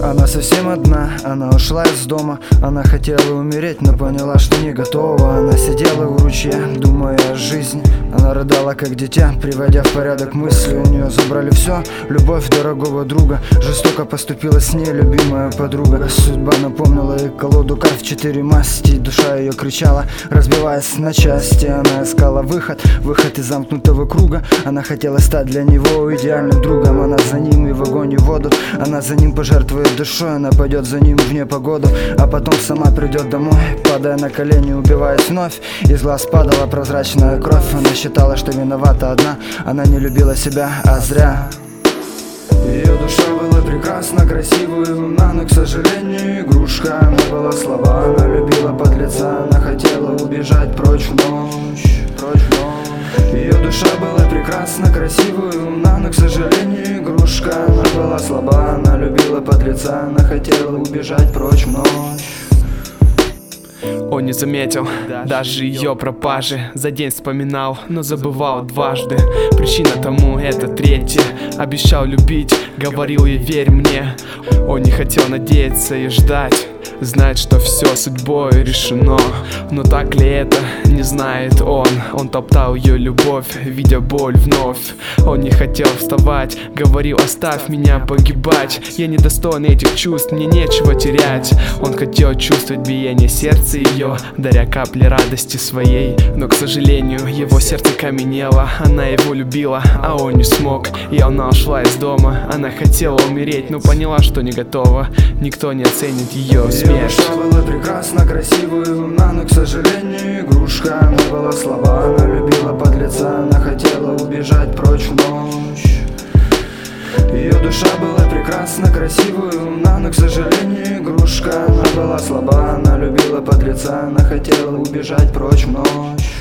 Она совсем одна, она ушла из дома. Она хотела умереть, но поняла, что не готова. Она сидела у ручья, думая о жизни. Она рыдала, как дитя, приводя в порядок мысли. У нее забрали все, любовь дорогого друга. Жестоко поступила с ней любимая подруга. Судьба напомнила ей колоду карт в 4 масти. Душа ее кричала, разбиваясь на части. Она искала выход из замкнутого круга. Она хотела стать для него идеальным другом. Она за ним и в огонь и в воду. Она за ним пожертвует душой. Она пойдет за ним в непогоду, а потом сама придет домой, падая на колени, убиваясь вновь. Из глаз падала прозрачная кровь. Она считала, что виновата одна. Она не любила себя, а зря. Ее душа была прекрасна, красива и умна, но, к сожалению, игрушка. Она была слаба, она любила подлеца. Она хотела убежать прочь в ночь, прочь в ночь. Ее душа была прекрасна, красива и умна, но, к сожалению, игрушка. Она была слаба, она любила подлеца. Она хотела убежать прочь в ночь. Он не заметил даже ее пропажи. За день вспоминал, но забывал дважды. Причина тому это третья. Обещал любить, говорил ей верь мне. Он не хотел надеяться и ждать. Знает, что все судьбой решено. Но так ли это, не знает он. Он топтал ее любовь, видя боль вновь. Он не хотел вставать, говорил: оставь меня погибать. Я недостоин этих чувств, мне нечего терять. Он хотел чувствовать биение сердца ее, даря капли радости своей. Но, к сожалению, его сердце каменело. Она его любила, а он не смог. И она ушла из дома. Она хотела умереть, но поняла, что не готова. Никто не оценит ее смерть. Ее душа была прекрасна, красива и умна, но, к сожалению, игрушка. Она была слаба, она любила подлеца. Она хотела убежать прочь в ночь. Ее душа была прекрасна, красива и умна, но, к сожалению, игрушка. Она была слаба, она любила подлеца. Она хотела убежать прочь в ночь.